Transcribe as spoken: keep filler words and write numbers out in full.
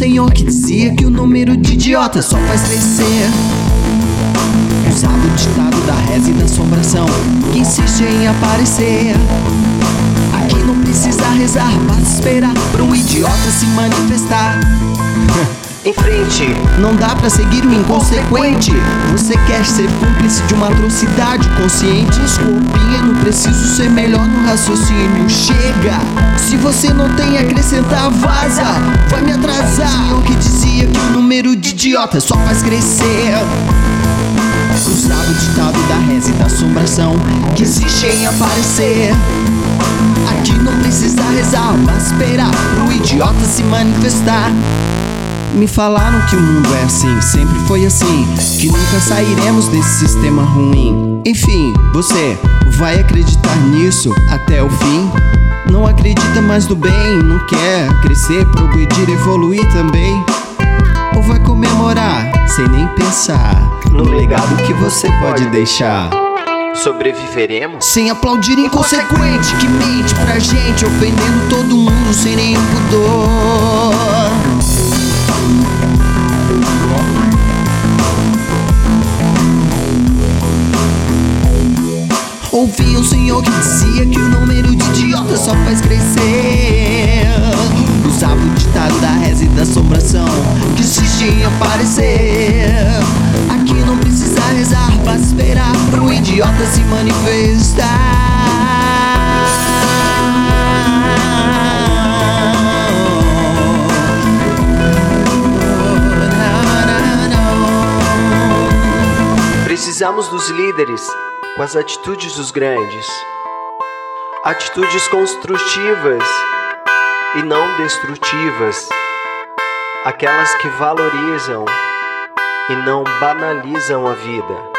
senhor que dizia que o número de idiotas só faz crescer. Usava o ditado da reza e da assombração que insiste em aparecer. Aqui não precisa rezar, basta esperar pra um idiota se manifestar. Em frente, não dá pra seguir o inconsequente. Você quer ser cúmplice de uma atrocidade consciente? Desculpinha, não preciso ser melhor no raciocínio. Chega! Se você não tem a acrescentar, vaza! Vai me atrasar! O senhor que dizia que o número de idiotas só faz crescer. Usava o ditado da reza e da assombração que insiste em aparecer. Aqui não precisa rezar, basta esperar pro idiota se manifestar. Me falaram que o mundo é assim, sempre foi assim, que nunca sairemos desse sistema ruim. Enfim, você vai acreditar nisso até o fim? Não acredita mais no bem, não quer crescer, progredir, evoluir também? Ou vai comemorar, sem nem pensar no legado que você pode deixar? Sobreviveremos? Sem aplaudir inconsequente que mente pra gente, ofendendo todo mundo sem nenhum pudor. Ouvi um senhor que dizia que o número de idiotas só faz crescer. Usava o ditado da reza e da assombração que insiste em aparecer. Aqui não precisa rezar, basta esperar pro idiota se manifestar. Precisamos dos líderes com as atitudes dos grandes, atitudes construtivas e não destrutivas, aquelas que valorizam e não banalizam a vida.